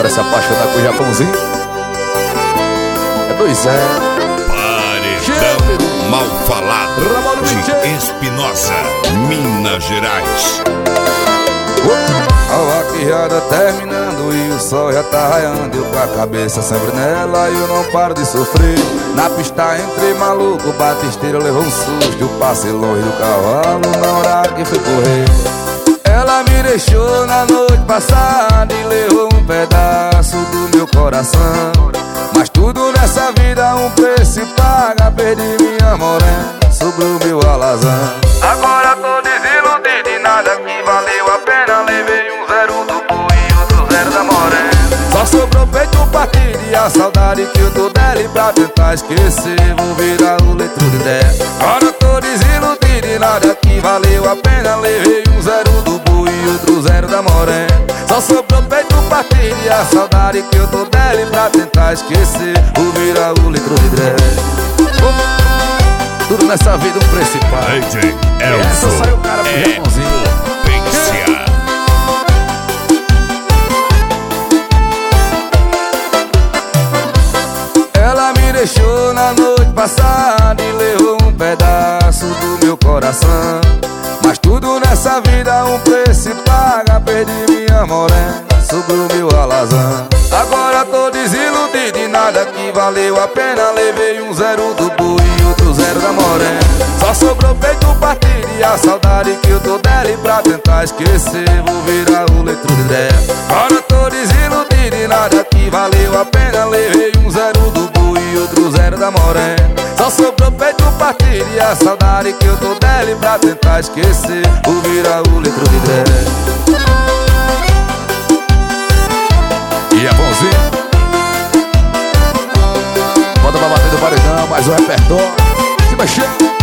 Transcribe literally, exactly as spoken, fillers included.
Bora se apaixonar com o Japãozinho. É dois é. Paredão Mal Falado de Espinosa, Minas Gerais. A vaquejada terminando e o sol já tá raiando. Eu com a cabeça sempre nela e eu não paro de sofrer. Na pista entrei maluco, batisteiro levou um susto. Eu passei longe do cavalo na hora que fui correr. Ela me deixou na noite passada e levou um pedaço do meu coração. Mas tudo nessa vida um preço se paga. Perdi minha morena, sobrou meu alazão. Agora tô desiludido e nada que valeu a pena. Levei um zero do boi e outro zero da morena. Só sobrou peito partido e a saudade que eu tô dela. E pra tentar esquecer vou virar o letro de dela. Agora tô desiludido e nada que valeu a pena. Levei um zero do boi e outro zero da morena. Só sobrou peito partido e a saudade que eu tô dela. E pra tentar esquecer vou virar o letro de dela. Tudo nessa vida um principal. D J Essa Elson saiu o cara pro é Japãozinho. potência. Ela me deixou na noite passada e levou um pedaço do meu coração. Mas tudo nessa vida um preço se paga. Perdi minha morena, sobrou meu alazão. Agora tô desiludido e nada que valeu a pena. Levei um zero do boi e outro zero da morena. Só sobrou peito partido e a saudade que eu tô dela. E pra tentar esquecer vou virar o letro de dela. Agora tô desiludido e nada que valeu a pena. Levei um zero do boi e outro zero da morena. Só sobrou peito partido e a saudade que eu tô dela. E pra tentar esquecer vou virar o letro de dela. E é bonzinho. Bota pra bater do paredão, mais um repertório. Se mexendo.